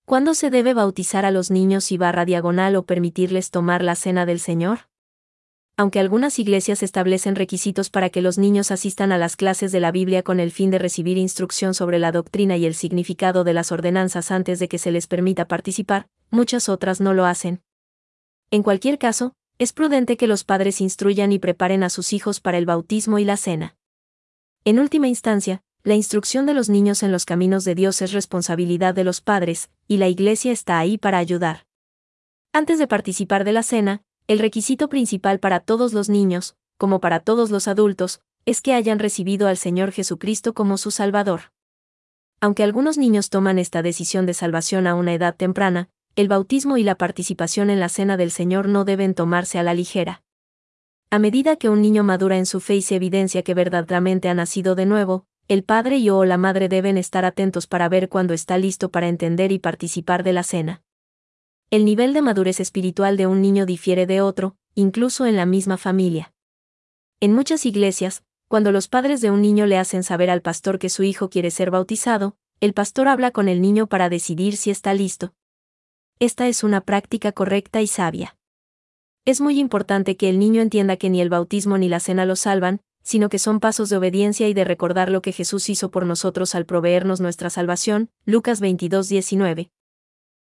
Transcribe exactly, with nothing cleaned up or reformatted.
¿Cuándo se debe bautizar a los niños y barra diagonal o permitirles tomar la cena del Señor? Aunque algunas iglesias establecen requisitos para que los niños asistan a las clases de la Biblia con el fin de recibir instrucción sobre la doctrina y el significado de las ordenanzas antes de que se les permita participar, muchas otras no lo hacen. En cualquier caso, es prudente que los padres instruyan y preparen a sus hijos para el bautismo y la cena. En última instancia, la instrucción de los niños en los caminos de Dios es responsabilidad de los padres, y la iglesia está ahí para ayudar. Antes de participar de la cena, el requisito principal para todos los niños, como para todos los adultos, es que hayan recibido al Señor Jesucristo como su Salvador. Aunque algunos niños toman esta decisión de salvación a una edad temprana, el bautismo y la participación en la cena del Señor no deben tomarse a la ligera. A medida que un niño madura en su fe y se evidencia que verdaderamente ha nacido de nuevo, el padre y o la madre deben estar atentos para ver cuándo está listo para entender y participar de la cena. El nivel de madurez espiritual de un niño difiere de otro, incluso en la misma familia. En muchas iglesias, cuando los padres de un niño le hacen saber al pastor que su hijo quiere ser bautizado, el pastor habla con el niño para decidir si está listo. Esta es una práctica correcta y sabia. Es muy importante que el niño entienda que ni el bautismo ni la cena lo salvan, sino que son pasos de obediencia y de recordar lo que Jesús hizo por nosotros al proveernos nuestra salvación, Lucas veintidós diecinueve.